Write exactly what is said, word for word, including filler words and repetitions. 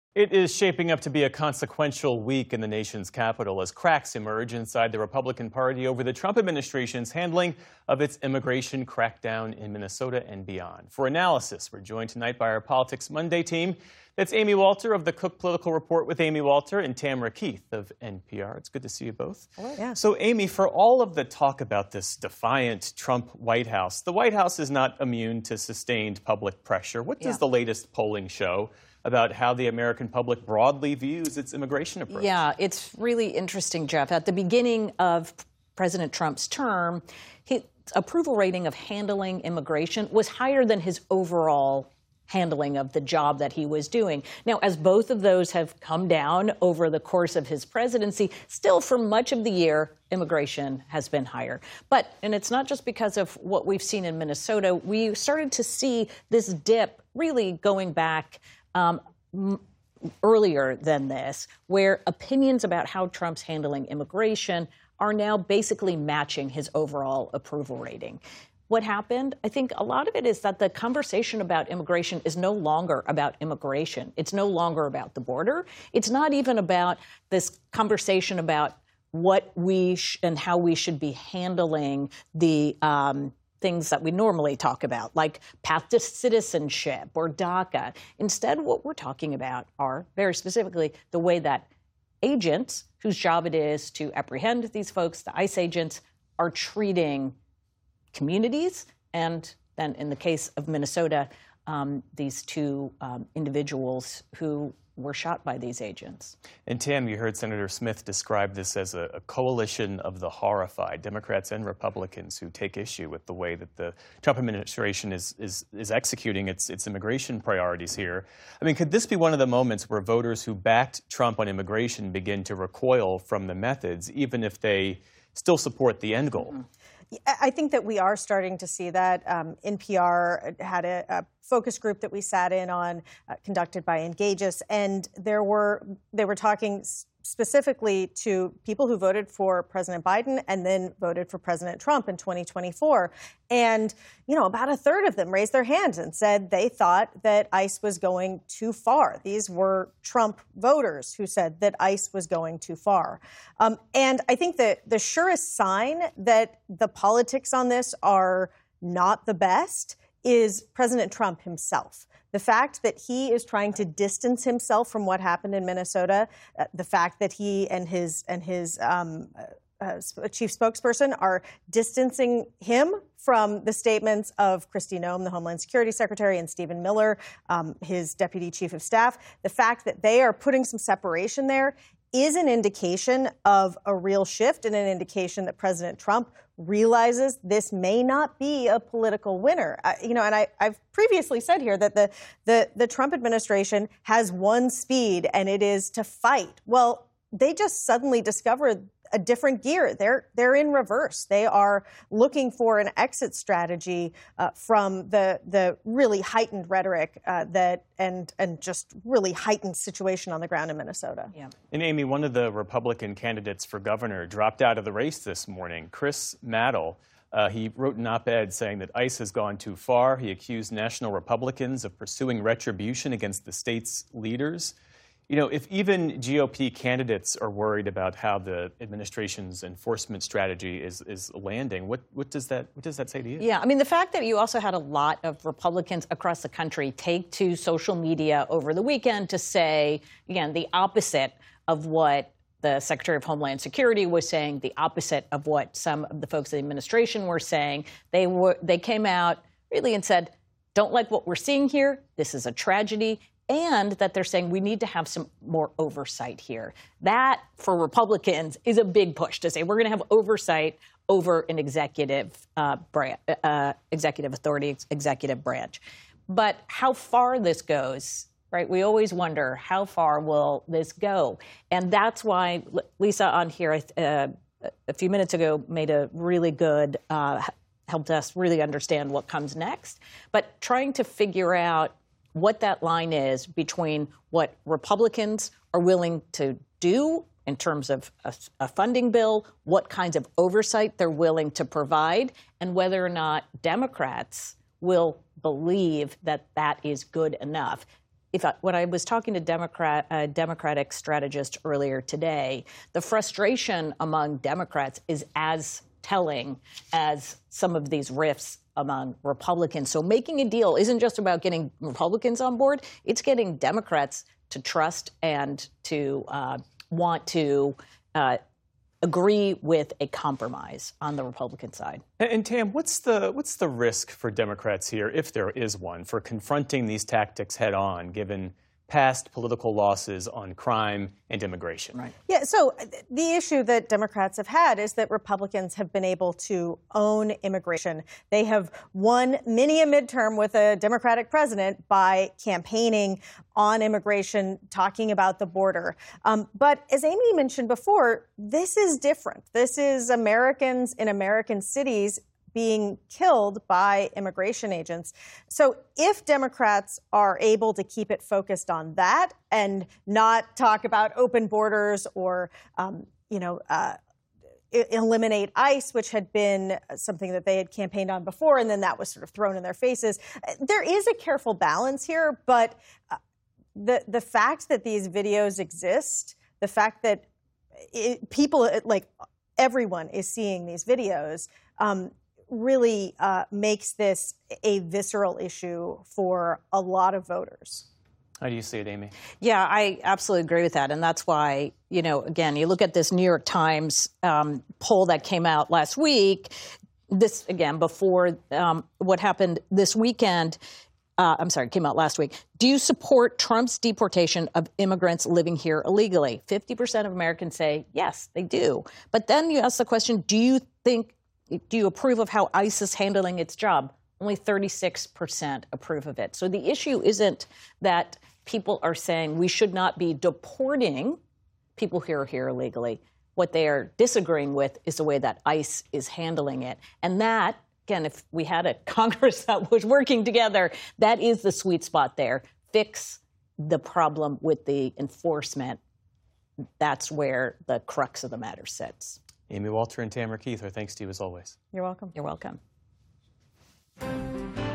It is shaping up to be a consequential week in the nation's capital as cracks emerge inside the Republican Party over the Trump administration's handling of its immigration crackdown in Minnesota and beyond. For analysis, we're joined tonight by our Politics Monday team. That's Amy Walter of the Cook Political Report with Amy Walter and Tamara Keith of N P R. It's good to see you both. Hello. Yeah. So, Amy, for all of the talk about this defiant Trump White House, the White House is not immune to sustained public pressure. What does yeah. the latest polling show about how the American public broadly views its immigration approach? Yeah, it's really interesting, Jeff. At the beginning of President Trump's term, his approval rating of handling immigration was higher than his overall handling of the job that he was doing. Now, as both of those have come down over the course of his presidency, still for much of the year, immigration has been higher. But, and it's not just because of what we've seen in Minnesota, we started to see this dip really going back Um, earlier than this, where opinions about how Trump's handling immigration are now basically matching his overall approval rating. What happened? I think a lot of it is that the conversation about immigration is no longer about immigration. It's no longer about the border. It's not even about this conversation about what we sh- and how we should be handling the um, things that we normally talk about, like path to citizenship or DACA. Instead, what we're talking about are, very specifically, the way that agents, whose job it is to apprehend these folks, the ICE agents, are treating communities, and then in the case of Minnesota, um, these two um, individuals who were shot by these agents. And Tam, you heard Senator Smith describe this as a, a coalition of the horrified, Democrats and Republicans who take issue with the way that the Trump administration is is, is executing its, its immigration priorities here. I mean, could this be one of the moments where voters who backed Trump on immigration begin to recoil from the methods, even if they still support the end goal? Mm-hmm. I think that we are starting to see that. Um, N P R had a, a focus group that we sat in on, uh, conducted by Engageus, and there were they were talking specifically to people who voted for President Biden and then voted for President Trump in twenty twenty-four. And, you know, about a third of them raised their hands and said they thought that ICE was going too far. These were Trump voters who said that ICE was going too far. Um, and I think that the surest sign that the politics on this are not the best is President Trump himself. The fact that he is trying to distance himself from what happened in Minnesota, uh, the fact that he and his and his um, uh, chief spokesperson are distancing him from the statements of Kristi Noem, the Homeland Security Secretary, and Stephen Miller, um, his deputy chief of staff, the fact that they are putting some separation there is an indication of a real shift and an indication that President Trump realizes this may not be a political winner. Uh, you know, and I, I've previously said here that the, the, the Trump administration has one speed, and it is to fight. Well, they just suddenly discovered a different gear. They're they're in reverse. They are looking for an exit strategy uh, from the the really heightened rhetoric uh, that and and just really heightened situation on the ground in Minnesota. Yeah. And Amy, one of the Republican candidates for governor dropped out of the race this morning, Chris Maddow. Uh, he wrote an op-ed saying that ICE has gone too far. He accused national Republicans of pursuing retribution against the state's leaders. You know, if even G O P candidates are worried about how the administration's enforcement strategy is is landing, what what does that what does that say to you? Yeah, I mean, the fact that you also had a lot of Republicans across the country take to social media over the weekend to say, again, the opposite of what the Secretary of Homeland Security was saying, the opposite of what some of the folks in the administration were saying. They were they came out really and said, don't like what we're seeing here. This is a tragedy. And that they're saying we need to have some more oversight here. That, for Republicans, is a big push to say we're going to have oversight over an executive uh, branch, uh, executive authority, ex- executive branch. But how far this goes, right? We always wonder, how far will this go? And that's why Lisa on here uh, a few minutes ago made a really good, uh, helped us really understand what comes next. But trying to figure out what that line is between what Republicans are willing to do in terms of a, a funding bill, what kinds of oversight they're willing to provide, and whether or not Democrats will believe that that is good enough. if I, when I was talking to Democrat, uh, Democratic strategist earlier today, the frustration among Democrats is as telling as some of these rifts among Republicans. So making a deal isn't just about getting Republicans on board, it's getting Democrats to trust and to uh, want to uh, agree with a compromise on the Republican side. And, and Tam, what's the what's the risk for Democrats here, if there is one, for confronting these tactics head on, given past political losses on crime and immigration? Right. Yeah, so the issue that Democrats have had is that Republicans have been able to own immigration. They have won many a midterm with a Democratic president by campaigning on immigration, talking about the border. Um, but as Amy mentioned before, this is different. This is Americans in American cities being killed by immigration agents. So if Democrats are able to keep it focused on that and not talk about open borders or, um, you know, uh, eliminate ICE, which had been something that they had campaigned on before, and then that was sort of thrown in their faces, there is a careful balance here. But uh, the the fact that these videos exist, the fact that it, people, like everyone, is seeing these videos, um, really uh, makes this a visceral issue for a lot of voters. How do you see it, Amy? Yeah, I absolutely agree with that. And that's why, you know, again, you look at this New York Times um, poll that came out last week, this, again, before um, what happened this weekend. Uh, I'm sorry, came out last week. Do you support Trump's deportation of immigrants living here illegally? fifty percent of Americans say yes, they do. But then you ask the question, do you think Do you approve of how ICE is handling its job? Only thirty-six percent approve of it. So the issue isn't that people are saying we should not be deporting people who are here illegally. What they are disagreeing with is the way that ICE is handling it. And that, again, if we had a Congress that was working together, that is the sweet spot there. Fix the problem with the enforcement. That's where the crux of the matter sits. Amy Walter and Tamara Keith, our thanks to you as always. You're welcome. You're welcome.